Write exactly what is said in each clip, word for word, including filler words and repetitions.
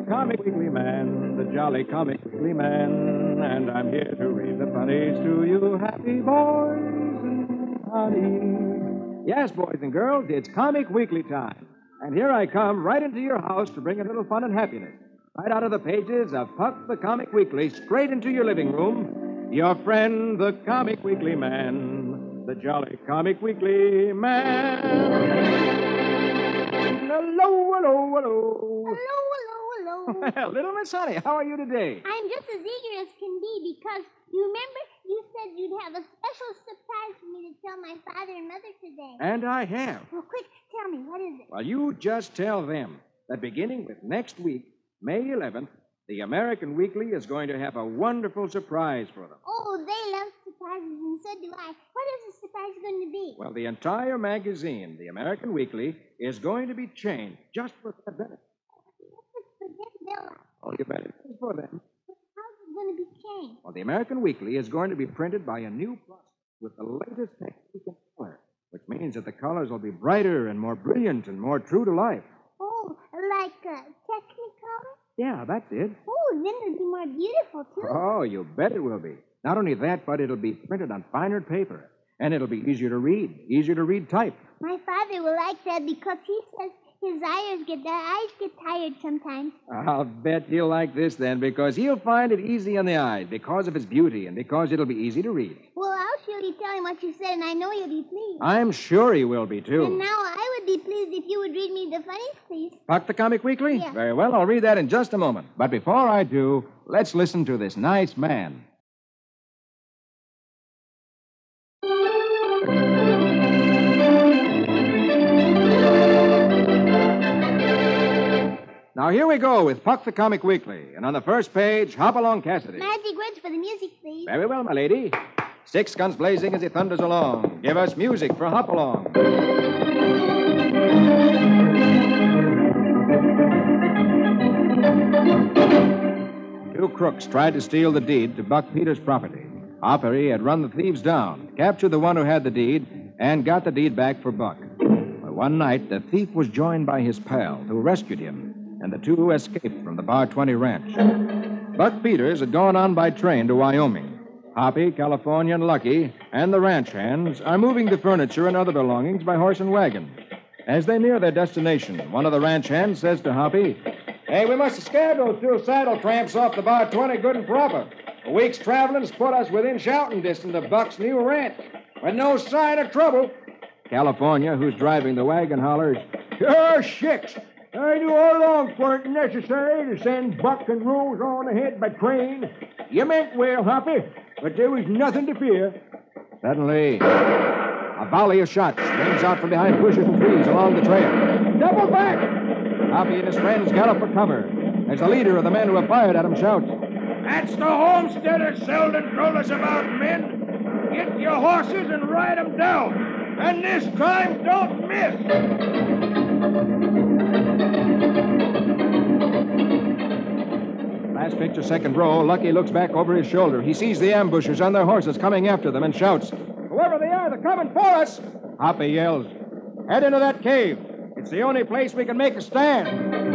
Comic Weekly Man, the jolly Comic Weekly Man, and I'm here to read the funnies to you happy boys and honey. Yes, boys and girls, it's Comic Weekly time. And here I come right into your house to bring a little fun and happiness. Right out of the pages of Puck the Comic Weekly, straight into your living room. Your friend, the Comic Weekly Man, the jolly Comic Weekly Man. Hello, hello, hello. Hello, hello, hello. Well, little Miss Honey, how are you today? I'm just as eager as can be because you remember you said you'd have a special surprise for me to tell my father and mother today. And I have. Well, quick, tell me, what is it? Well, you just tell them that beginning with next week, May eleventh, the American Weekly is going to have a wonderful surprise for them. Oh, they love surprises, and so do I. What is the surprise going to be? Well, the entire magazine, the American Weekly, is going to be changed just for that benefit. For them, they'll like. Oh, you bet it is for them. How's it going to be changed? Well, the American Weekly is going to be printed by a new process with the latest technique in color, which means that the colors will be brighter and more brilliant and more true to life. Oh, like uh, Technicolor? Yeah, that's it. Oh, then it'll be more beautiful, too. Oh, you bet it will be. Not only that, but it'll be printed on finer paper. And it'll be easier to read, easier to read type. My father will like that because he says his eyes get, their eyes get tired sometimes. I'll bet he'll like this then, because he'll find it easy on the eye because of its beauty and because it'll be easy to read. Well, I'll surely tell him what you said, and I know he'll be pleased. I'm sure he will be, too. And now I would be pleased if you would read me the funnies, please. Puck the Comic Weekly? Yeah. Very well, I'll read that in just a moment. But before I do, let's listen to this nice man. Now, here we go with Puck the Comic Weekly. And on the first page, Hopalong Cassidy. Magic words for the music, please. Very well, my lady. Six guns blazing as he thunders along. Give us music for Hopalong. Two crooks tried to steal the deed to Buck Peters' property. Hoppery had run the thieves down, captured the one who had the deed, and got the deed back for Buck. But one night, the thief was joined by his pal, who rescued him, and the two escaped from the Bar twenty ranch. Buck Peters had gone on by train to Wyoming. Hoppy, California, and Lucky, and the ranch hands are moving the furniture and other belongings by horse and wagon. As they near their destination, one of the ranch hands says to Hoppy, "Hey, we must have scared those two saddle tramps off the Bar twenty good and proper. A week's traveling has put us within shouting distance of Buck's new ranch, with no sign of trouble." California, who's driving the wagon, hollers, "Oh, shucks! I knew all along 'tweren't necessary to send Buck and Rose on ahead by train. You meant well, Hoppy, but there was nothing to fear." Suddenly, a volley of shots rings out from behind bushes and trees along the trail. "Double back!" Hoppy and his friends gallop for cover as the leader of the men who have fired at him shouts, "That's the homesteader Selden told us about, men. Get your horses and ride 'em down. And this time, don't miss." Last picture, second row, Lucky looks back over his shoulder. He sees the ambushers on their horses coming after them and shouts, "Whoever they are, they're coming for us!" Hoppy yells, "Head into that cave. It's the only place we can make a stand."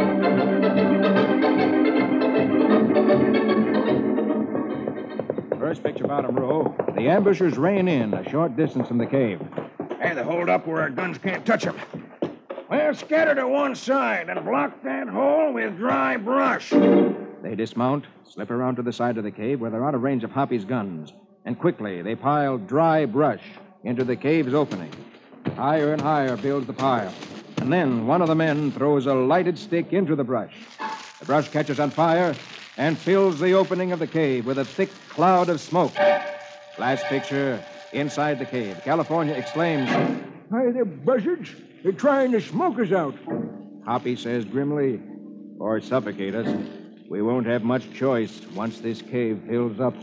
First picture, bottom row, the ambushers rein in a short distance from the cave. Hey, they hold up where our guns can't touch them. Well, scatter to one side and block that hole with dry brush. They dismount, slip around to the side of the cave where they're out of range of Hoppy's guns, and quickly they pile dry brush into the cave's opening. Higher and higher builds the pile, and then one of the men throws a lighted stick into the brush. The brush catches on fire and fills the opening of the cave with a thick cloud of smoke. Last picture, inside the cave, California exclaims, "Hey, they're buzzards. They're trying to smoke us out." Hoppy says grimly, "Or suffocate us. We won't have much choice once this cave fills up."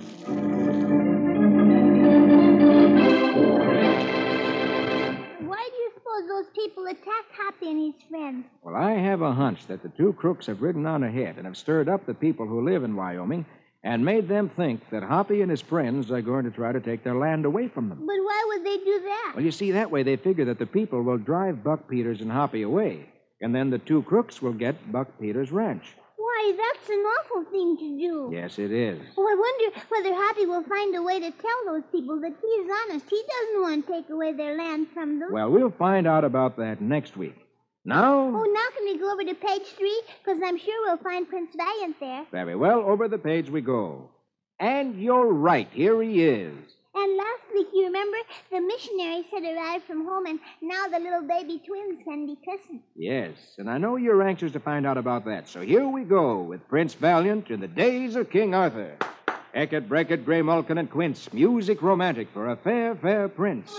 Why do you suppose those people attacked Hoppy and his friends? Well, I have a hunch that the two crooks have ridden on ahead and have stirred up the people who live in Wyoming and made them think that Hoppy and his friends are going to try to take their land away from them. But why would they do that? Well, you see, that way they figure that the people will drive Buck Peters and Hoppy away, and then the two crooks will get Buck Peters' ranch. Why? Why, that's an awful thing to do. Yes, it is. Oh, I wonder whether Happy will find a way to tell those people that he is honest. He doesn't want to take away their land from them. Well, we'll find out about that next week. Now... Oh, now can we go over to page three? Because I'm sure we'll find Prince Valiant there. Very well, over the page we go. And you're right, here he is. And last week, you remember, the missionaries had arrived from home, and now the little baby twins can be christened. Yes, and I know you're anxious to find out about that. So here we go with Prince Valiant in the days of King Arthur. Eckert, Breckett, Gray Mulkin, and Quince. Music romantic for a fair, fair prince.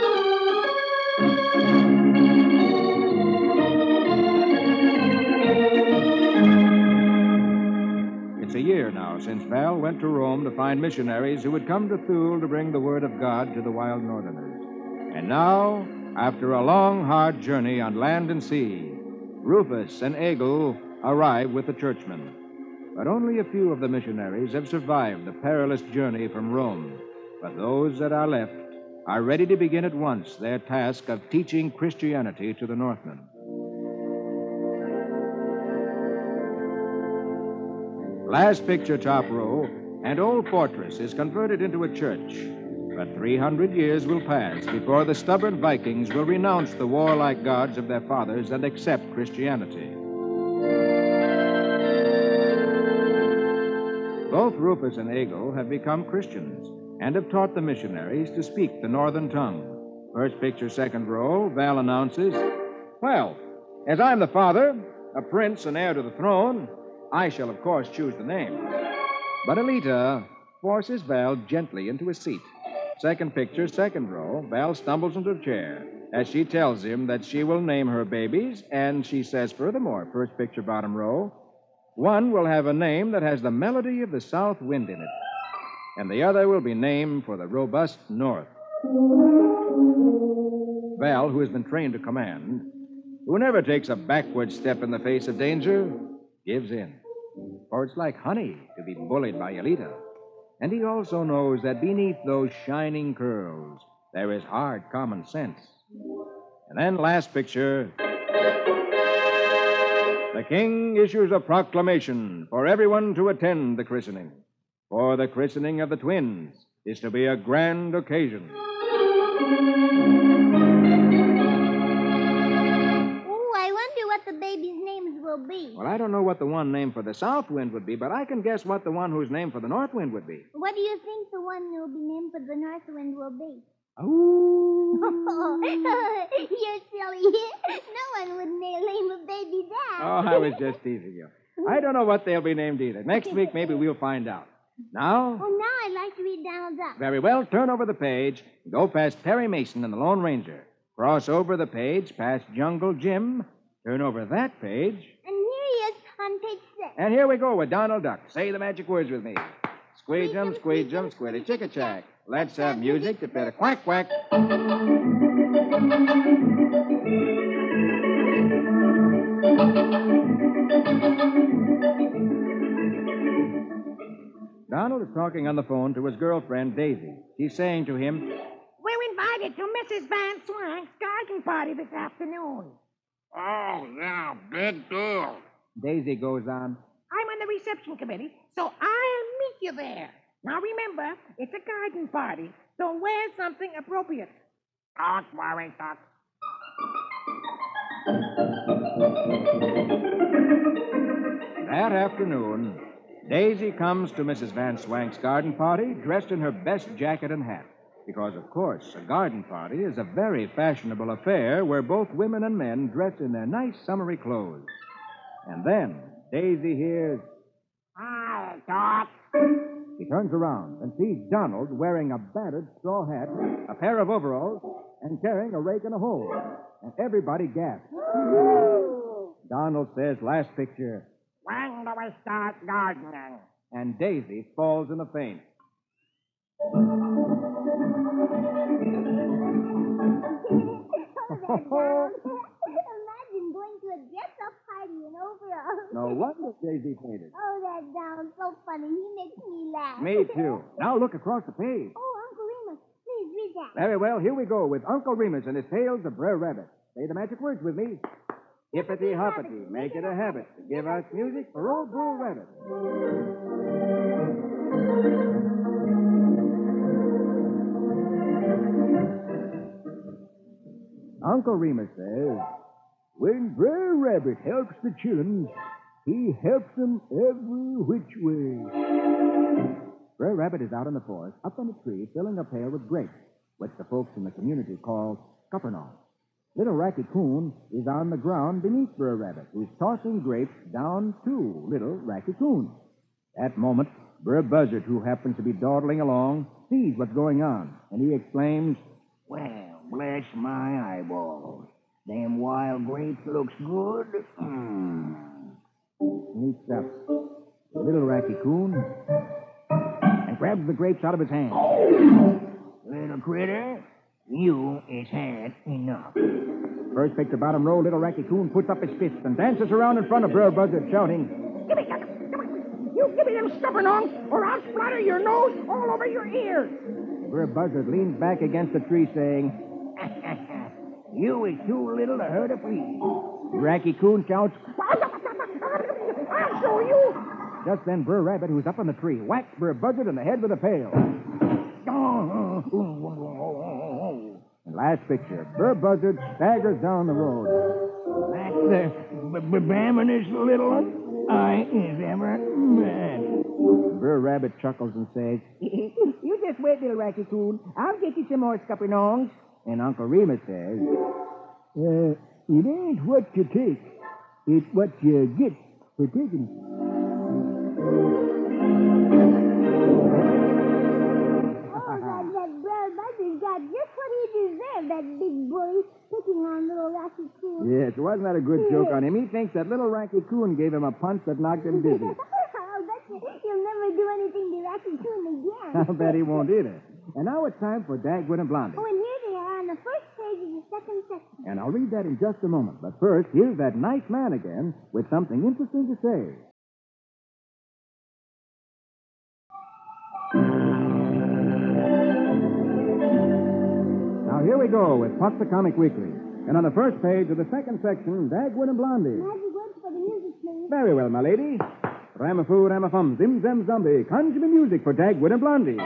It's a year now since Val went to Rome to find missionaries who would come to Thule to bring the word of God to the wild northerners. And now, after a long, hard journey on land and sea, Rufus and Egil arrive with the churchmen. But only a few of the missionaries have survived the perilous journey from Rome. But those that are left are ready to begin at once their task of teaching Christianity to the Northmen. Last picture, top row, an old fortress is converted into a church. But three hundred years will pass before the stubborn Vikings will renounce the warlike gods of their fathers and accept Christianity. Both Rufus and Egil have become Christians and have taught the missionaries to speak the northern tongue. First picture, second row, Val announces, "Well, as I'm the father, a prince and heir to the throne, I shall, of course, choose the name." But Alita forces Val gently into a seat. Second picture, second row, Val stumbles into a chair as she tells him that she will name her babies, and she says furthermore, first picture, bottom row, one will have a name that has the melody of the south wind in it, and the other will be named for the robust north. Val, who has been trained to command, who never takes a backward step in the face of danger, gives in. For it's like honey to be bullied by Alita. And he also knows that beneath those shining curls, there is hard common sense. And then, last picture, the king issues a proclamation for everyone to attend the christening. For the christening of the twins is to be a grand occasion. Oh, I wonder what the babies' names will be. Well, I don't know what the one named for the south wind would be, but I can guess what the one who's named for the north wind would be. What do you think the one who will be named for the north wind will be? Oh. You're silly. No one would name a baby that. Oh, I was just teasing you. I don't know what they'll be named either. Next week, maybe we'll find out. Now? Oh, now I'd like to read Donald Duck. Very well. Turn over the page. Go past Perry Mason and the Lone Ranger. Cross over the page past Jungle Jim. Turn over that page. And here he is on page six. And here we go with Donald Duck. Say the magic words with me. Squeejum, squeejum, squiddy chicka chack. Let's have music to fit a quack quack. Donald is talking on the phone to his girlfriend, Daisy. She's saying to him, "We're invited to Missus Van Swank's garden party this afternoon." Oh, yeah, big deal. Daisy goes on, "I'm on the reception committee, so I'll meet you there. Now remember, it's a garden party, so wear something appropriate." Don't worry, Doc. That afternoon, Daisy comes to Missus Van Swank's garden party dressed in her best jacket and hat. Because, of course, a garden party is a very fashionable affair where both women and men dress in their nice summery clothes. And then Daisy hears, Hi, Doc. She turns around and sees Donald wearing a battered straw hat, a pair of overalls, and carrying a rake and a hoe. And everybody gasps. Donald says, last picture, When do we start gardening? and Daisy falls in a faint. Oh, that Imagine going to a dress-up party in overalls. No wonder Daisy fainted. Oh, that Donald's so funny. He makes me laugh. Me, too. Now look across the page. Oh, Uncle Remus, please read that. Very well, here we go with Uncle Remus and his tales of Brer Rabbit. Say the magic words with me. Hippity hoppity, make it a habit to give us music for old Bull Rabbit. Uncle Remus says, when Brer Rabbit helps the children, he helps them every which way. Brer Rabbit is out in the forest, up on a tree, filling a pail with grapes, which the folks in the community call scuppernong. Little Racky Coon is on the ground beneath Brer Rabbit, who's tossing grapes down to Little Racky Coon. At that moment, Brer Buzzard, who happens to be dawdling along, sees what's going on, and he exclaims, Well, bless my eyeballs. Them wild grapes looks good. Mm. Sneaks up to Little Racky Coon and grabs the grapes out of his hand. Little critter, you is had enough. First pick to bottom row, Little Racky Coon puts up his fist and dances around in front of Brer Buzzard, shouting, Give me, give me, you give me them scuppernongs, or I'll splatter your nose all over your ears. Brer Buzzard leans back against the tree, saying, You is too little to hurt a flea. Racky Coon shouts, I'll show you. Just then, Brer Rabbit, who's up on the tree, whacks Brer Buzzard in the head with a pail. And last picture, Brer Buzzard staggers down the road. That's the b-b-bamminest little one I is ever met. Brer Rabbit chuckles and says, You just wait, little Racky Coon. I'll get you some more scuppernongs. And Uncle Remus says, Uh, it ain't what you take. It's what you get for taking it. Oh, that, that Brer Buzzard got just what he deserved, that big bully picking on little Racky Coon. Yes, wasn't that a good joke on him? He thinks that Little Racky Coon gave him a punch that knocked him dizzy. I'll bet you he'll never do anything to Racky Coon again. I'll bet he won't either. And now it's time for Dagwood and Blondie. Oh, and here they are on the first page of the second section. And I'll read that in just a moment. But first, here's that nice man again with something interesting to say. Now, here we go with Puck the Comic Weekly. And on the first page of the second section, Dagwood and Blondie. Magic words for the music, please. Very well, my lady. Ramafoo, ramafum, zim, zam, zombie. Conjure me music for Dagwood and Blondie.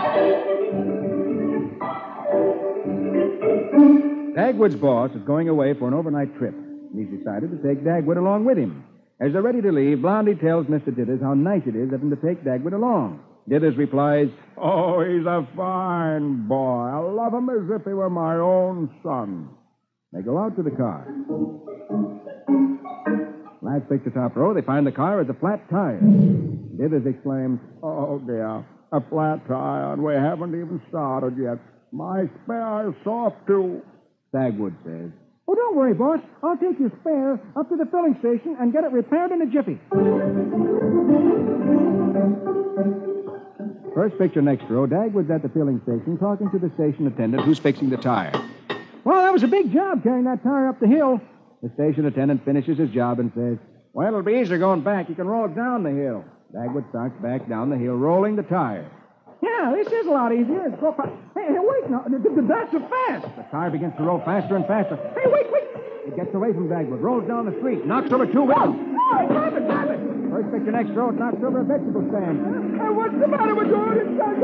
Dagwood's boss is going away for an overnight trip. He's decided to take Dagwood along with him. As they're ready to leave, Blondie tells Mister Dithers how nice it is of him to take Dagwood along. Dithers replies, Oh, he's a fine boy. I love him as if he were my own son. They go out to the car. Last picture top row, they find the car has a flat tire. Dithers exclaims, Oh, dear. A flat tire, and we haven't even started yet. My spare is soft, too. Dagwood says, Oh, don't worry, boss. I'll take your spare up to the filling station and get it repaired in a jiffy. First picture next row, Dagwood's at the filling station talking to the station attendant who's fixing the tire. Well, that was a big job carrying that tire up the hill. The station attendant finishes his job and says, Well, it'll be easier going back. You can roll it down the hill. Dagwood starts back down the hill, rolling the tire. Yeah, this is a lot easier. It's go fa- Hey, hey, wait now. That's so fast. The tire begins to roll faster and faster. Hey, wait, wait. It gets away from Dagwood, rolls down the street, knocks over two wheels. Oh, grab it, grab it. First picture next row, it knocks over a vegetable stand. Hey, what's the matter with you?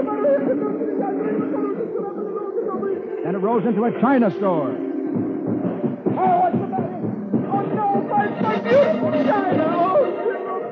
Then it rolls into a China store. Oh, what's the matter? Oh, no, my, my beautiful China. Oh,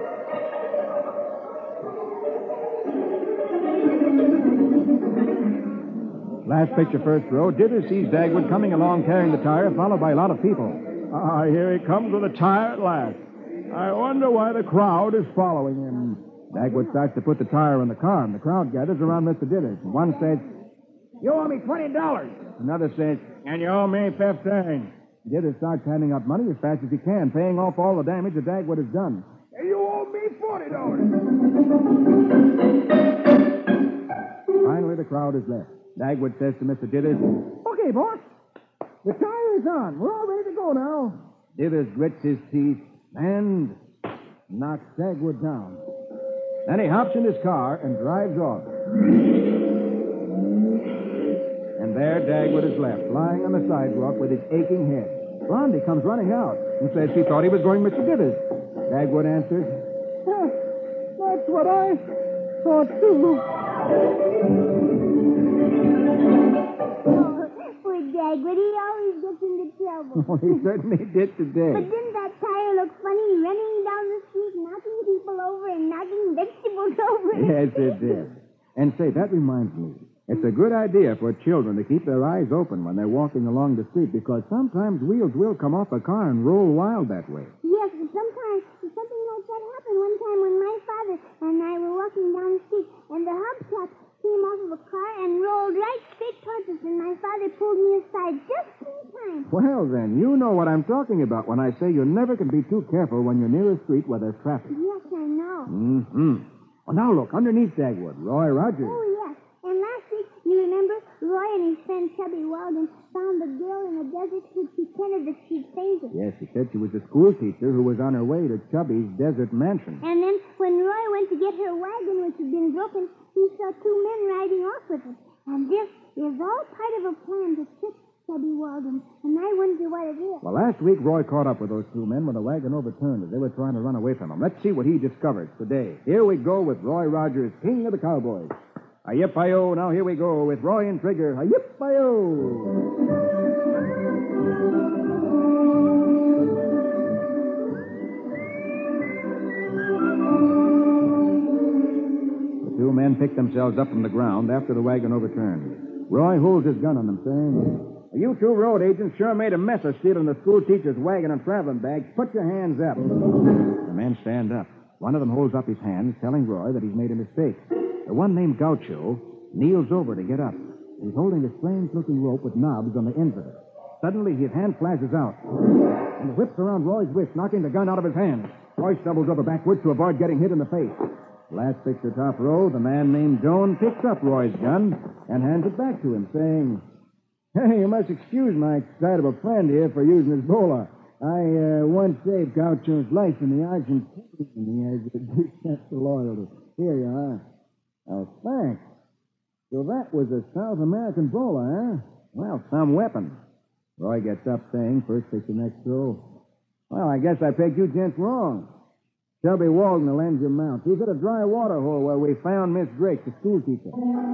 Last picture first row, Dithers sees Dagwood coming along carrying the tire, followed by a lot of people. Ah, here he comes with the tire at last. I wonder why the crowd is following him. Dagwood starts to put the tire in the car, and the crowd gathers around Mister Dithers. One says, you owe me twenty dollars. Another says, And you owe me fifteen. Dithers starts handing out money as fast as he can, paying off all the damage that Dagwood has done. You owe me forty dollars. Finally, the crowd is left. Dagwood says to Mister Dithers, Okay, boss. The tire is on. We're all ready to go now. Dithers grits his teeth and knocks Dagwood down. Then he hops in his car and drives off. And there Dagwood is left, lying on the sidewalk with his aching head. Blondie comes running out and says she thought he was going Mister Dithers. Dagwood answered, "Huh, that's what I thought, too." Oh, poor Dagwood, he always gets into trouble. Oh, he certainly did today. But didn't that tire look funny running down the street, knocking people over and knocking vegetables over? Yes, it did. And say, that reminds me. It's a good idea for children to keep their eyes open when they're walking along the street because sometimes wheels will come off a car and roll wild that way. Yes, but sometimes something like that happened one time when my father and I were walking down the street, and the hubcap came off of a car and rolled right straight towards us, and my father pulled me aside just in time. Well, then, you know what I'm talking about when I say you never can be too careful when you're near a street where there's traffic. Yes, I know. Mm-hmm. Well, now look, underneath Dagwood, Roy Rogers. Oh, yes. And last week, you remember, Roy and his friend Chubby Walden found the girl in the desert who pretended that she'd fainted. Yes, she said she was a school teacher who was on her way to Chubby's desert mansion. And then when Roy went to get her wagon, which had been broken, he saw two men riding off with her. And this is all part of a plan to trick Chubby Walden. And I wonder what it is. Well, last week, Roy caught up with those two men when the wagon overturned as they were trying to run away from him. Let's see what he discovered today. Here we go with Roy Rogers, King of the Cowboys. Hi-yip-hi-yo, now here we go with Roy and Trigger. Hi-yip-hi-yo. The two men picked themselves up from the ground after the wagon overturned. Roy holds his gun on them, saying, "You two road agents sure made a mess of stealing the school teacher's wagon and traveling bags. Put your hands up." The men stand up. One of them holds up his hands, telling Roy that he's made a mistake. The one named Gaucho kneels over to get up. He's holding a strange-looking rope with knobs on the ends of it. Suddenly, his hand flashes out and whips around Roy's wrist, knocking the gun out of his hand. Roy stumbles over backwards to avoid getting hit in the face. Last picture, top row, the man named Joan picks up Roy's gun and hands it back to him, saying, "Hey, you must excuse my excitable friend here for using his bowler. I uh, once saved Gaucho's life in the Argentine. He has a deep sense of loyalty. Here you are." Oh, thanks. So that was a South American bowler, huh? Well, some weapon. Roy gets up saying, "First picture, next throw." "Well, I guess I pegged you gents wrong. Chubby Walden will lend your mount. He's at a dry water hole where we found Miss Drake, the school teacher."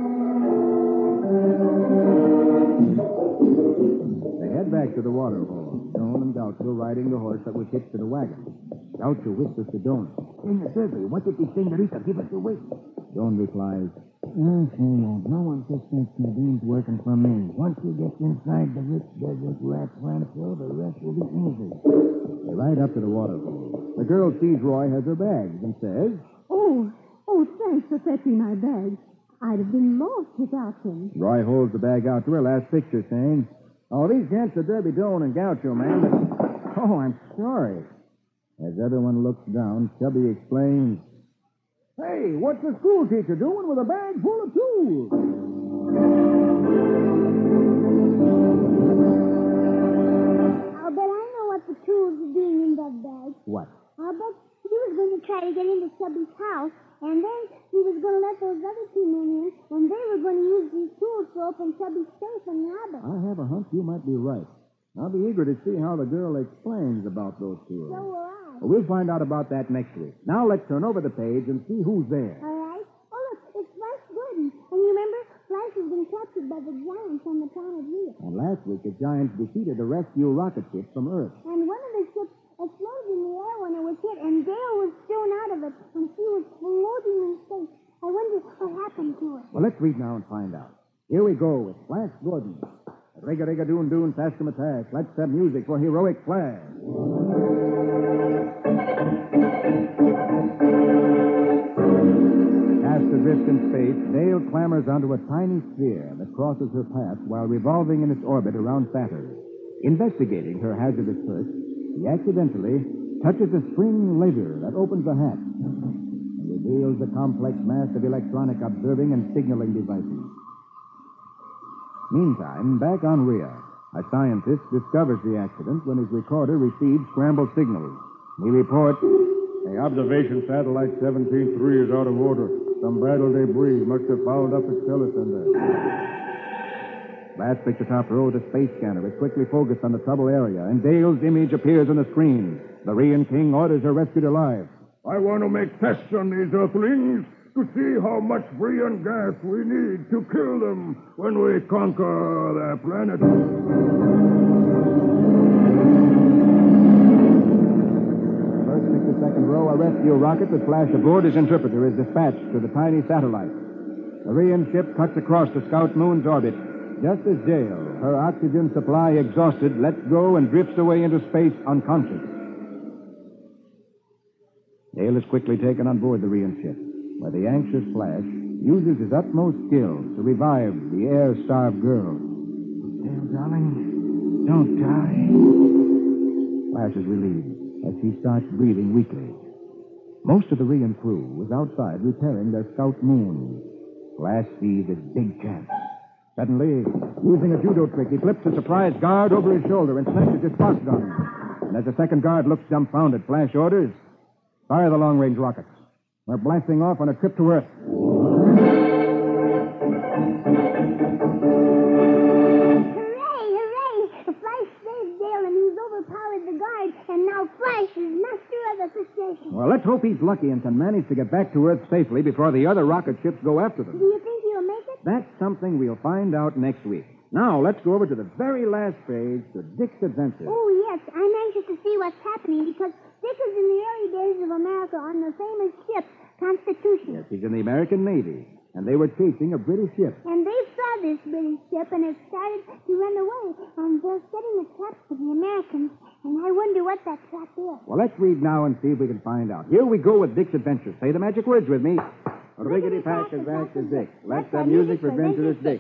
They head back to the water hole, Joan and Gaucho riding the horse that was hitched to the wagon. Gaucho whispers to Joan, "Senor Sergio, what did the senorita give us away?" Joan replies, "Oh, senor, no one suspects Nadine's working for me. Once he gets inside the rich desert rat rancho, the rest will be easy." They ride up to the water hole. The girl sees Roy has her bags and says, Oh, oh, thanks for fetching my bag. I'd have been lost without him. Roy holds the bag out to her, last picture, saying, "Oh, these gents are Derby Doan and Gaucho, man, but... Oh, I'm sorry." As everyone looks down, Chubby explains, "Hey, what's the school teacher doing with a bag full of tools?" I'll bet I know what the tools are doing in that bag. What? I'll bet he was going to try to get into Chubby's house, and then he was going to let those other two men in, and they were going to use these tools to open Chubby's safe and rob it. I have a hunch you might be right. I'll be eager to see how the girl explains about those tools. So will I. Well, we'll find out about that next week. Now let's turn over the page and see who's there. All right. Oh, look, it's Flash Gordon. And you remember, Flash has been captured by the giants on the planet Rhea. And last week, the Giants defeated a rescue rocket ship from Earth. And one of the ships exploded in the air when it was hit, and Dale was thrown out of it, and she was floating in space. I wonder what happened to her. Well, let's read now and find out. Here we go with Flash Gordon. Rigga, rigga, doon, doon, taskum attack. Let's have music for heroic Flash. Cast adrift in space, Dale clambers onto a tiny sphere that crosses her path while revolving in its orbit around Saturn. Investigating her hazardous search, he accidentally touches a spring lever that opens a hatch and reveals a complex mass of electronic observing and signaling devices. Meantime, back on Rhea, a scientist discovers the accident when his recorder receives scrambled signals. He reports, "The observation satellite seventeen three is out of order. Some battle debris must have fouled up its telecenter." Last picture top row, the space scanner is quickly focused on the trouble area, and Dale's image appears on the screen. The Rian King orders her rescued alive. I want to make tests on these Earthlings to see how much Brion gas we need to kill them when we conquer their planet. First picture second row, a rescue rocket with Flash aboard his interpreter is dispatched to the tiny satellite. The Rian ship cuts across the Scout Moon's orbit. Just as Dale, her oxygen supply exhausted, lets go and drifts away into space unconscious. Dale is quickly taken on board the Rian ship, where the anxious Flash uses his utmost skill to revive the air-starved girl. Dale, darling, don't die. Flash is relieved as she starts breathing weakly. Most of the Rian crew was outside repairing their Scout Moon. Flash sees his big chance. Suddenly, using a judo trick, he flips a surprise guard over his shoulder and snatches his spark gun. And as the second guard looks dumbfounded, Flash orders, fire the long-range rockets. We're blasting off on a trip to Earth. Hooray, hooray! Flash saved Dale and he's overpowered the guard, and now Flash is master of the situation. Well, let's hope he's lucky and can manage to get back to Earth safely before the other rocket ships go after them. Do you think he'll make it? That's something we'll find out next week. Now, let's go over to the very last page to Dick's Adventure. Oh, yes. I'm anxious to see what's happening because Dick is in the early days of America on the famous ship, Constitution. Yes, he's in the American Navy, and they were chasing a British ship. And they saw this British ship, and it started to run away. And they're setting a trap for the Americans. And I wonder what that trap is. Well, let's read now and see if we can find out. Here we go with Dick's Adventure. Say the magic words with me. Riggedy pack as fast as Dick. Let's have music for adventurous Dick.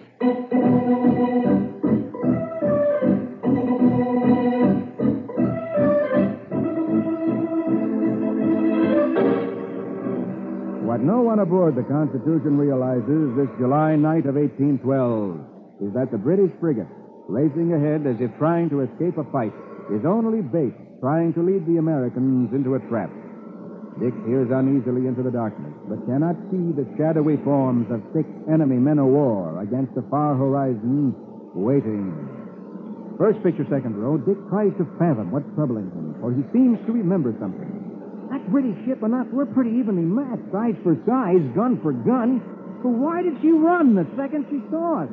What no one aboard the Constitution realizes this July night of eighteen twelve is that the British frigate, racing ahead as if trying to escape a fight, is only bait trying to lead the Americans into a trap. Dick peers uneasily into the darkness, but cannot see the shadowy forms of six enemy men of war against the far horizon, waiting. First picture, second row, Dick tries to fathom what's troubling him, for he seems to remember something. That British ship and us, we're pretty evenly matched, size for size, gun for gun. But why did she run the second she saw us?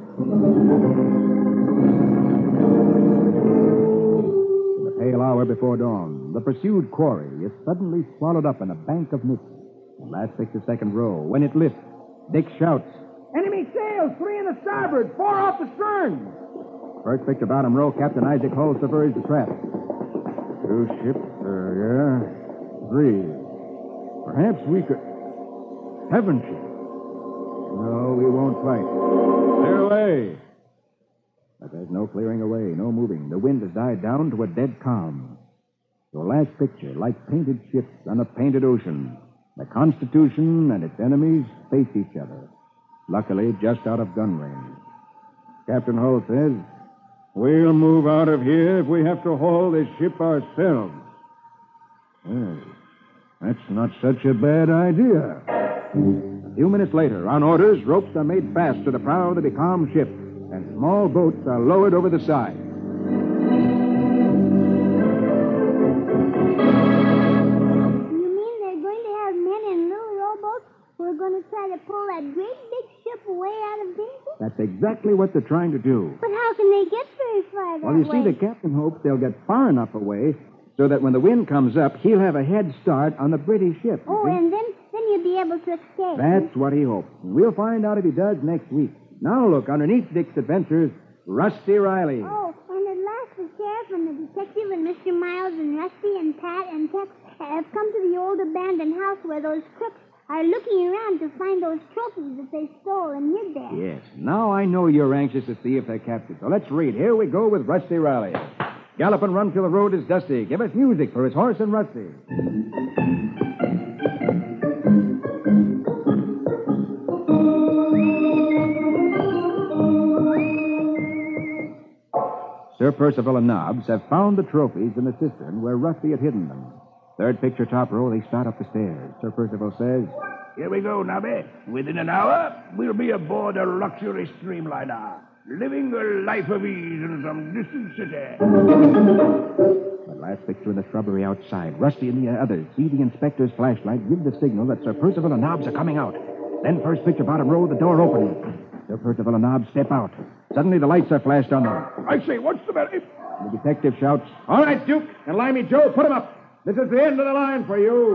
Pale hour before dawn, the pursued quarry is suddenly swallowed up in a bank of mist. And last picture, second row, when it lifts, Dick shouts, "Enemy sails, three in the starboard, four off the stern." First picture, bottom row, Captain Isaac Hull surveys the trap. Two ships, uh, yeah, three. Perhaps we could... Haven't you? No, we won't fight. Clear away. But there's no clearing away, no moving. The wind has died down to a dead calm. So last picture, like painted ships on a painted ocean. The Constitution and its enemies face each other. Luckily, just out of gun range. Captain Hull says, "We'll move out of here if we have to haul this ship ourselves." Well, that's not such a bad idea. A few minutes later, on orders, ropes are made fast to the prow of the becalmed ship, and small boats are lowered over the side. You mean they're going to have men in little rowboats who are going to try to pull that great big ship way out of danger? That's exactly what they're trying to do. But how can they get very far that Well, you way? see, the captain hopes they'll get far enough away so that when the wind comes up, he'll have a head start on the British ship. you Oh, see? and then, then you'll be able to escape. That's what he hopes. And we'll find out if he does next week. Now look, underneath Dick's Adventures, Rusty Riley. Oh, and at last the sheriff and the detective and Mister Miles and Rusty and Pat and Tex have come to the old abandoned house where those crooks are looking around to find those trophies that they stole and hid there. Yes. Now I know you're anxious to see if they're captured. So let's read. Here we go with Rusty Riley. Gallop and run till the road is dusty. Give us music for his horse and Rusty. Sir Percival and Nobbs have found the trophies in the cistern where Rusty had hidden them. Third picture, top row, they start up the stairs. Sir Percival says, Here we go, Nobby. Within an hour, we'll be aboard a luxury streamliner. living a life of ease in some distant city. At last picture in the shrubbery outside. Rusty and the others see the inspector's flashlight give the signal that Sir Percival and Nobbs are coming out. Then first picture bottom row, the door opening. Sir Percival and Nobbs step out. Suddenly the lights are flashed on them. I say, what's the matter? The detective shouts, "All right, Duke, and Limey Joe, put him up. This is the end of the line for you."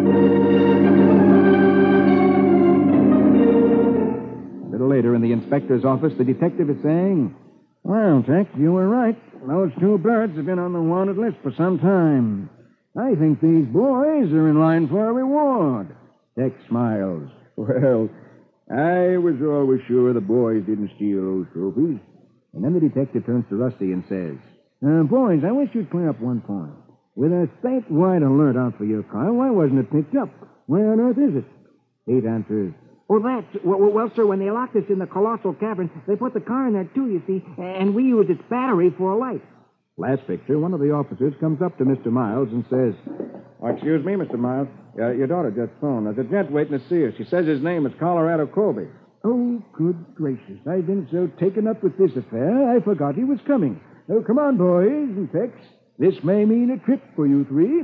A little later in the inspector's office, the detective is saying, "Well, Tex, you were right. Those two birds have been on the wanted list for some time. I think these boys are in line for a reward." Tex smiles. "Well, I was always sure the boys didn't steal those trophies." And then the detective turns to Rusty and says, uh, "Boys, I wish you'd clear up one point. With a statewide alert out for your car, why wasn't it picked up? Where on earth is it?" Pete answers, "Oh, that's... Well, well, sir, when they locked us in the colossal cavern, they put the car in there, too, you see, and we used its battery for a light." Last picture, one of the officers comes up to Mister Miles and says, "Oh, excuse me, Mister Miles. Uh, your daughter just phoned. There's a gent waiting to see her. She says his name is Colorado Colby." "Oh, good gracious. I've been so taken up with this affair, I forgot he was coming. Oh, come on, boys and Tex. This may mean a trip for you three."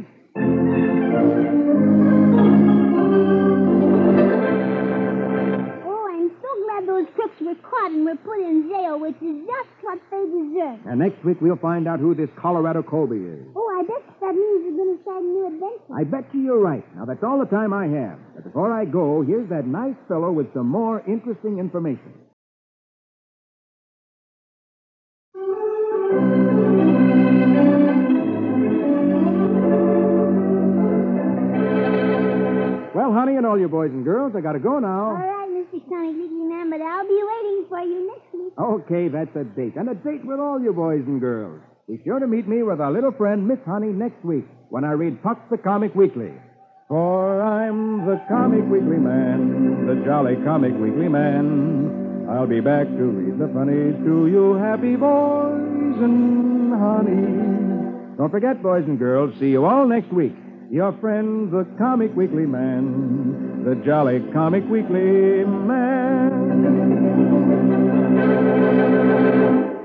Oh, I'm so glad those crooks were caught and were put in jail, which is just what they deserve. And next week we'll find out who this Colorado Colby is. Oh, I bet that means you're going to start a new adventure. I bet you you're right. Now, that's all the time I have. But before I go, here's that nice fellow with some more interesting information. Well, honey, and all you boys and girls, I gotta go now. All right, Mister Comic Weekly Man, but I'll be waiting for you next week. Okay, that's a date. And a date with all you boys and girls. Be sure to meet me with our little friend, Miss Honey, next week when I read Puck the Comic Weekly. For I'm the Comic Weekly Man, the jolly Comic Weekly Man. I'll be back to read the funnies to you happy boys and honey. Don't forget, boys and girls, see you all next week. Your friend, the Comic Weekly Man, the jolly Comic Weekly Man.